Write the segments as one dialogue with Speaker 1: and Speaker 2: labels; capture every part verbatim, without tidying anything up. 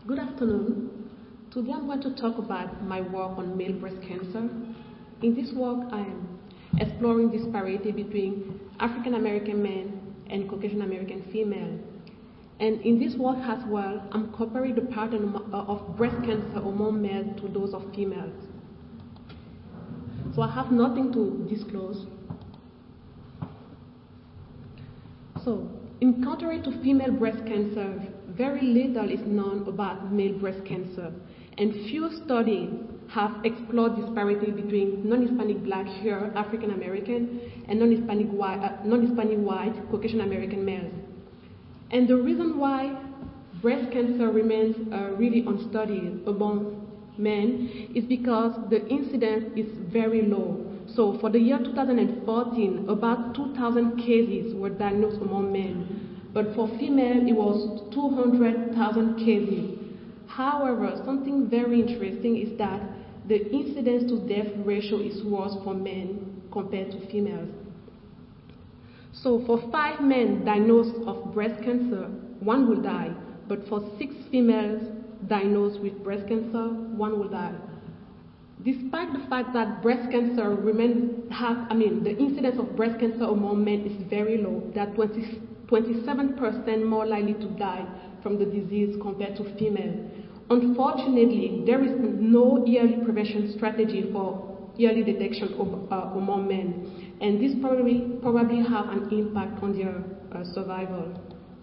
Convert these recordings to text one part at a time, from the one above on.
Speaker 1: Good afternoon. Today I'm going to talk about my work on male breast cancer. In this work, I am exploring disparity between African American men and Caucasian American female. And in this work as well, I'm comparing the pattern of breast cancer among males to those of females. So I have nothing to disclose. So, in contrary to female breast cancer, very little is known about male breast cancer, and few studies have explored disparity between non-Hispanic black here, African American, and non-Hispanic white, uh, non-Hispanic white, Caucasian American males. And the reason why breast cancer remains uh, really unstudied among men is because the incidence is very low. So for the year two thousand fourteen, about two thousand cases were diagnosed among men. But for female, it was two hundred thousand cases. However, something very interesting is that the incidence to death ratio is worse for men compared to females. So for five men diagnosed of breast cancer, one will die. But for six females diagnosed with breast cancer, one will die. Despite the fact that breast cancer remains, have, I mean, the incidence of breast cancer among men is very low, that twenty-seven percent more likely to die from the disease compared to females. Unfortunately, there is no yearly prevention strategy for early detection of, uh, among men, and this probably, probably have an impact on their uh, survival.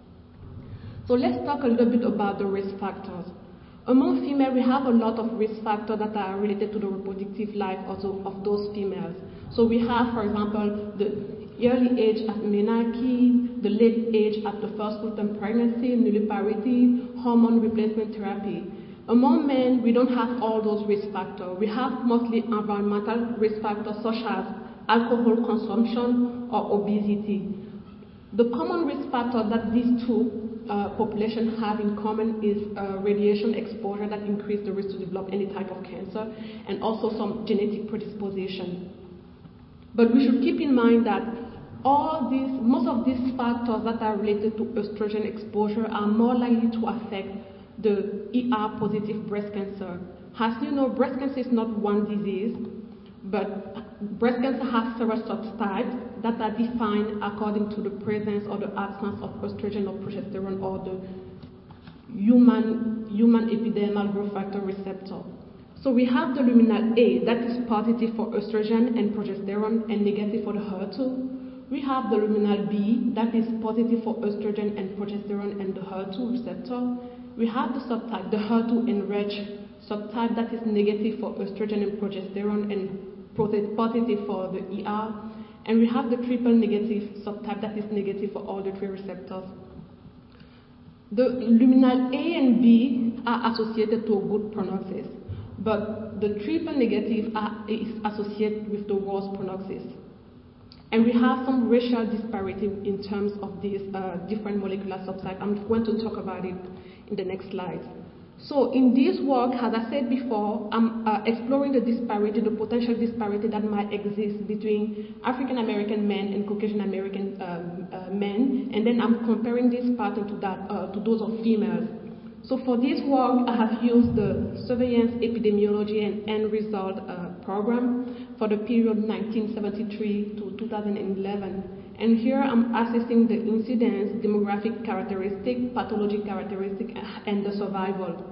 Speaker 1: So let's talk a little bit about the risk factors. Among females, we have a lot of risk factors that are related to the reproductive life also of those females. So we have, for example, the early age at menarche, the late age at the first full-term pregnancy, nulliparity, hormone replacement therapy. Among men, we don't have all those risk factors. We have mostly environmental risk factors such as alcohol consumption or obesity. The common risk factor that these two Uh, population have in common is uh, radiation exposure that increase the risk to develop any type of cancer, and also some genetic predisposition. But we should keep in mind that all these, most of these factors that are related to estrogen exposure are more likely to affect the E R positive breast cancer. As you know, breast cancer is not one disease, but breast cancer has several subtypes that are defined according to the presence or the absence of estrogen or progesterone or the human, human epidermal growth factor receptor. So we have the luminal A that is positive for estrogen and progesterone and negative for the H E R two. We have the luminal B that is positive for estrogen and progesterone and the H E R two receptor. We have the subtype, the H E R two enriched subtype that is negative for estrogen and progesterone and positive for the E R. And we have the triple negative subtype that is negative for all the three receptors. The luminal A and B are associated to a good prognosis, but the triple negative are, is associated with the worst prognosis. And we have some racial disparity in terms of these uh, different molecular subtypes. I'm going to talk about it in the next slide. So in this work, as I said before, I'm uh, exploring the disparity, the potential disparity that might exist between African American men and Caucasian American um, uh, men, and then I'm comparing this pattern to that uh, to those of females. So for this work, I have used the Surveillance Epidemiology and End Result uh, program for the period nineteen seventy-three to two thousand eleven. And here I'm assessing the incidence, demographic characteristic, pathologic characteristic, and the survival.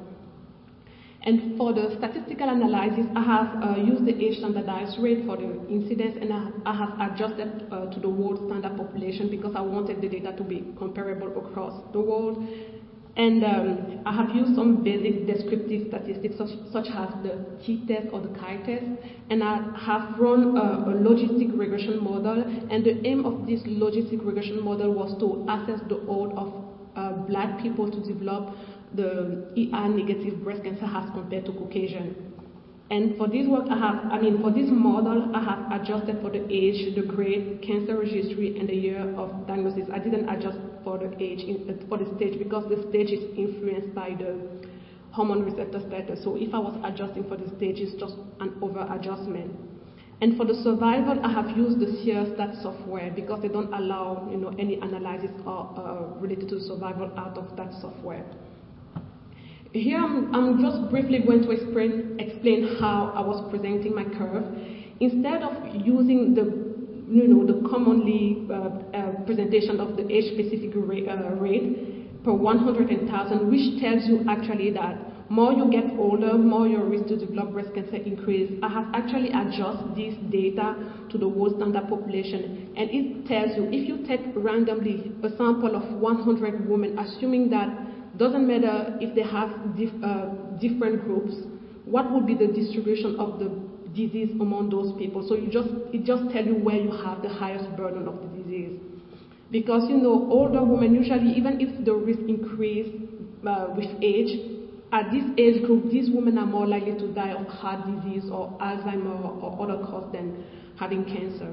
Speaker 1: And for the statistical analysis, I have uh, used the age standardized rate for the incidence, and I, I have adjusted uh, to the world standard population because I wanted the data to be comparable across the world. And um, I have used some basic descriptive statistics such, such as the t-test or the chi-test, and I have run a, a logistic regression model, and the aim of this logistic regression model was to assess the odds of uh, black people to develop the E R negative breast cancer as compared to Caucasian. And for this work, I have, I mean, for this model, I have adjusted for the age, the grade, cancer registry, and the year of diagnosis. I didn't adjust for the age, in, for the stage, because the stage is influenced by the hormone receptor status. So if I was adjusting for the stage, it's just an over adjustment. And for the survival, I have used the SEERStat software because they don't allow, you know, any analysis or, uh, related to survival out of that software. here I'm, I'm just briefly going to explain, explain how I was presenting my curve. Instead of using the, you know, the commonly uh, uh, presentation of the age-specific rate, uh, rate per one hundred thousand, which tells you actually that more you get older, more your risk to develop breast cancer increase. I have actually adjusted this data to the world standard population, and it tells you if you take randomly a sample of one hundred women, assuming that doesn't matter if they have dif uh, different groups, what would be the distribution of the disease among those people? So you just it just tells you where you have the highest burden of the disease. Because you know, older women usually, even if the risk increase uh, with age, at this age group, these women are more likely to die of heart disease or Alzheimer or other cause than having cancer.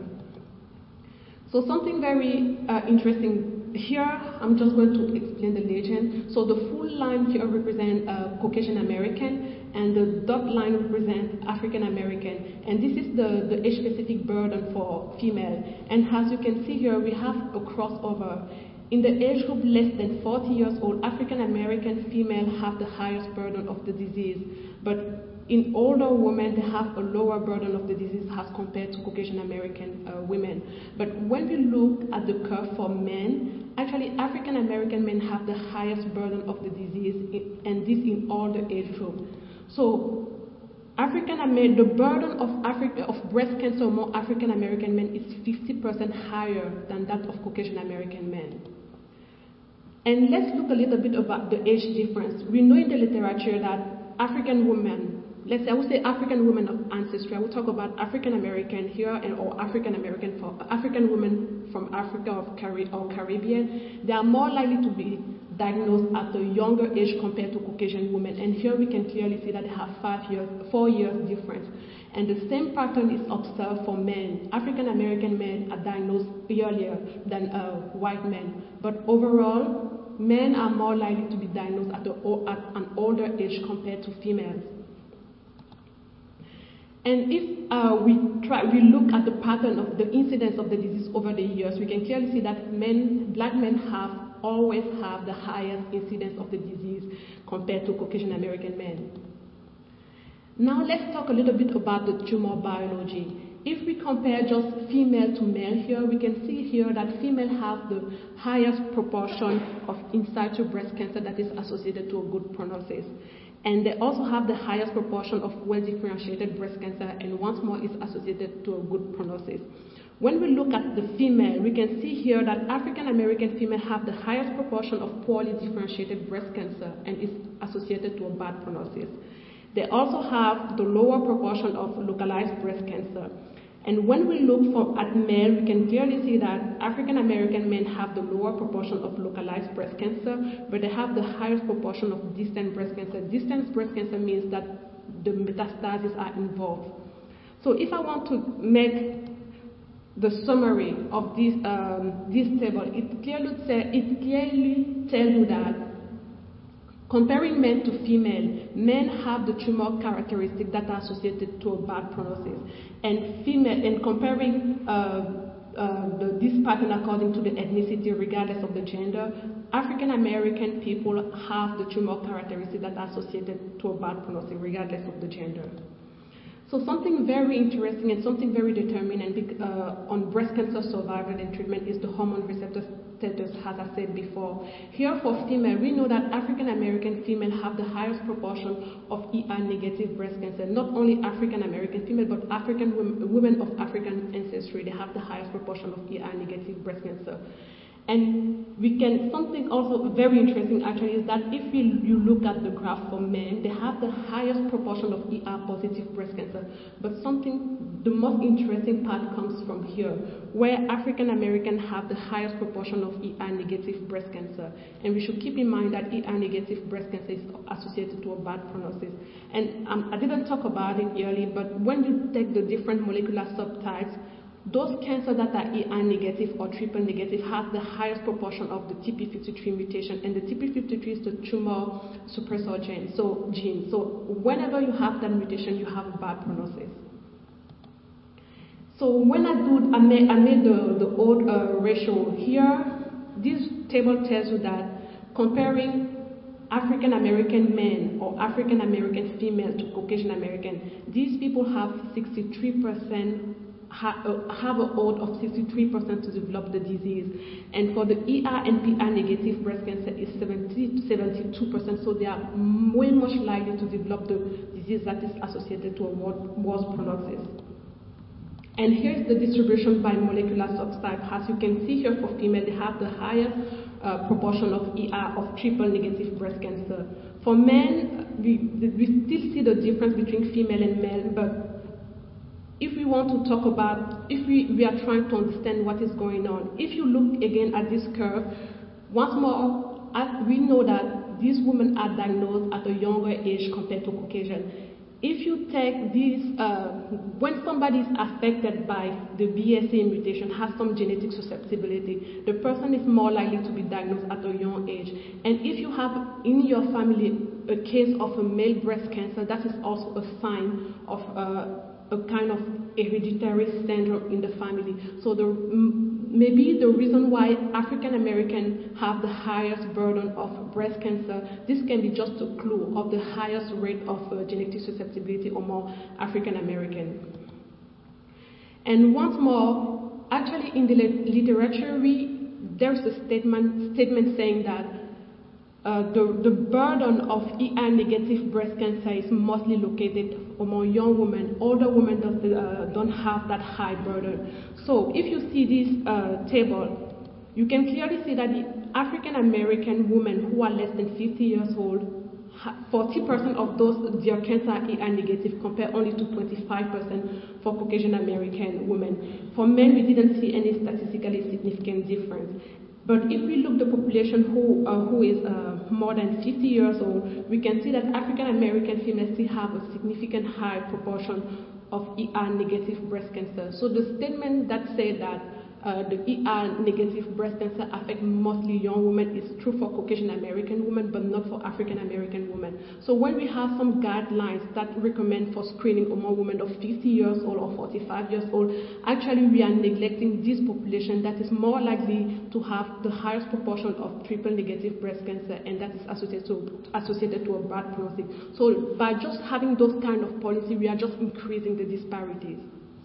Speaker 1: So something very uh, interesting here, I'm just going to explain the legend. So the full line here represents uh, Caucasian American, and the dot line represents African American. And this is the, the age-specific burden for female. And as you can see here, we have a crossover. In the age group less than forty years old, African American female have the highest burden of the disease. But in older women, they have a lower burden of the disease as compared to Caucasian American uh, women. But when we look at the curve for men, actually African American men have the highest burden of the disease, in, and this in all the age groups. So African American, the burden of Africa of breast cancer among African American men is fifty percent higher than that of Caucasian American men. And let's look a little bit about the age difference. We know in the literature that African women, let's say I would say African women of ancestry, I will talk about African American here and or African American for African women from Africa or, Cari or Caribbean, they are more likely to be diagnosed at a younger age compared to Caucasian women. And here we can clearly see that they have five years, four years difference. And the same pattern is observed for men. African American men are diagnosed earlier than uh, white men. But overall, men are more likely to be diagnosed at, the, at an older age compared to females. And if uh, we try, we look at the pattern of the incidence of the disease over the years, we can clearly see that men, black men have always have the highest incidence of the disease compared to Caucasian American men. Now let's talk a little bit about the tumor biology. If we compare just female to male here, we can see here that female have the highest proportion of in situ breast cancer that is associated to a good prognosis. And they also have the highest proportion of well-differentiated breast cancer, and once more is associated to a good prognosis. When we look at the female, we can see here that African American female have the highest proportion of poorly differentiated breast cancer and is associated to a bad prognosis. They also have the lower proportion of localized breast cancer. And when we look for, at male, we can clearly see that African American men have the lower proportion of localized breast cancer, but they have the highest proportion of distant breast cancer. Distant breast cancer means that the metastases are involved. So if I want to make the summary of this, um, this table, it clearly, say, it clearly tells you that comparing men to female, men have the tumor characteristics that are associated to a bad prognosis. And female, and comparing uh, uh, the, this pattern according to the ethnicity, regardless of the gender, African American people have the tumor characteristics that are associated to a bad prognosis, regardless of the gender. So something very interesting and something very determinant uh, on breast cancer survival and treatment is the hormone receptor status, as I said before. Here for female, we know that African American female have the highest proportion of E R negative breast cancer. Not only African American female, but African women, women of African ancestry, they have the highest proportion of E R negative breast cancer. And we can, something also very interesting actually is that if you, you look at the graph for men, they have the highest proportion of E R positive breast cancer. But something, the most interesting part comes from here, where African Americans have the highest proportion of E R negative breast cancer. And we should keep in mind that E R negative breast cancer is associated to a bad prognosis. And um, I didn't talk about it earlier, but when you take the different molecular subtypes, those cancers that are E R negative or triple negative have the highest proportion of the T P fifty-three mutation, and the T P fifty-three is the tumor suppressor gene. So, gene. so whenever you have that mutation, you have a bad prognosis. So when I do, I made, I made the, the old uh, ratio here. This table tells you that comparing African American men or African American female to Caucasian American, these people have sixty-three percent ha uh, have a odds of sixty-three percent to develop the disease, and for the E R and P R negative breast cancer is seventy to seventy-two percent. So they are way much likely to develop the disease that is associated to a worse prognosis. And here's the distribution by molecular subtype. As you can see here, for female, they have the highest uh, proportion of E R of triple negative breast cancer. For men, we, we still see the difference between female and male, but if we want to talk about, if we, we are trying to understand what is going on, if you look again at this curve, once more, as we know that these women are diagnosed at a younger age compared to Caucasian. If you take this, uh, when somebody is affected by the B S A mutation, has some genetic susceptibility, the person is more likely to be diagnosed at a young age. And if you have in your family a case of a male breast cancer, that is also a sign of uh, a kind of hereditary syndrome in the family. So the, maybe the reason why African Americans have the highest burden of breast cancer, this can be just a clue of the highest rate of uh, genetic susceptibility among African Americans. And once more, actually in the literature, we, there's a statement, statement saying that Uh, the, the burden of E R negative breast cancer is mostly located among young women. Older women does, uh, don't have that high burden. So if you see this uh, table, you can clearly see that the African American women who are less than fifty years old, forty percent of those, their cancer are E R negative, compared only to twenty-five percent for Caucasian American women. For men, we didn't see any statistically significant difference. But if we look at the population who, uh, who is uh, more than fifty years old, we can see that African American females still have a significant high proportion of E R negative breast cancer. So the statement that said that uh, the E R negative breast cancer affect mostly young women is true for Caucasian American women, but not for African American women. So when we have some guidelines that recommend for screening among women of fifty years old or forty-five years old, actually we are neglecting this population that is more likely to have the highest proportion of triple negative breast cancer, and that is associated to, associated to a bad prognosis. So by just having those kind of policy, we are just increasing the disparities.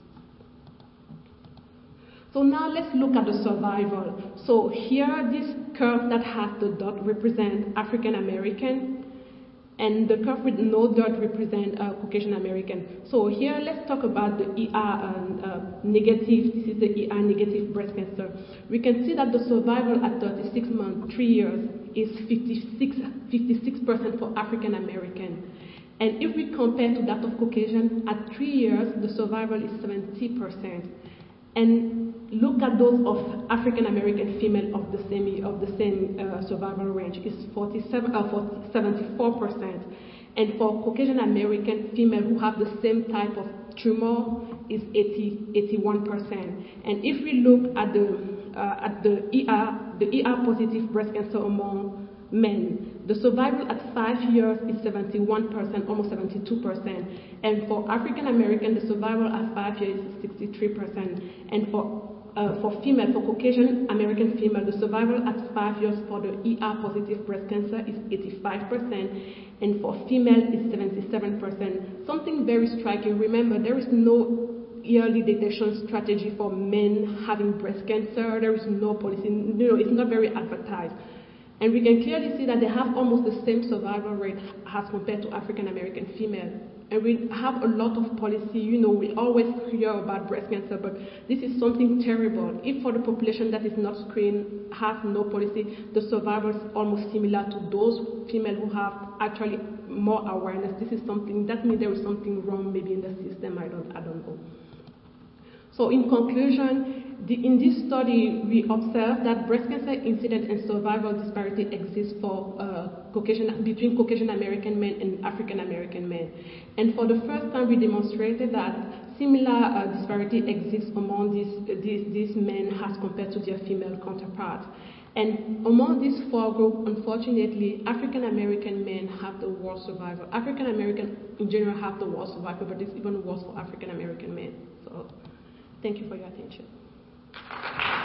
Speaker 1: So now let's look at the survival. So here, this curve that has the dot represents African American, and the curve with no dot represents uh, Caucasian American. So here, let's talk about the E R uh, uh, negative. This is the E R negative breast cancer. We can see that the survival at thirty-six months, three years, is fifty-six percent for African American. And if we compare to that of Caucasian, at three years, the survival is seventy percent. And look at those of African American female of the same of the same uh, survival range is forty-seven, uh, seventy-four percent, and for Caucasian American female who have the same type of tumor is eighty, eighty-one percent. And if we look at the uh, at the E R, the E R positive breast cancer among men, the survival at five years is seventy-one percent, almost seventy-two percent. And for African American, the survival at five years is sixty-three percent. And for uh, for female, for Caucasian American female, the survival at five years for the E R positive breast cancer is eighty-five percent. And for female is seventy-seven percent. Something very striking. Remember, there is no early detection strategy for men having breast cancer. There is no policy. No, it's not very advertised. And we can clearly see that they have almost the same survival rate as compared to African American female. And we have a lot of policy, you know, we always hear about breast cancer, but this is something terrible. If for the population that is not screened, has no policy, the survival is almost similar to those females who have actually more awareness. This is something, that means there is something wrong maybe in the system, I don't, I don't know. So in conclusion, the, in this study, we observed that breast cancer incidence and survival disparity exists for uh, Caucasian, between Caucasian American men and African American men. And for the first time, we demonstrated that similar uh, disparity exists among these, these, these men as compared to their female counterparts. And among these four groups, unfortunately, African American men have the worst survival. African American in general have the worst survival, but it's even worse for African American men. So. Thank you for your attention.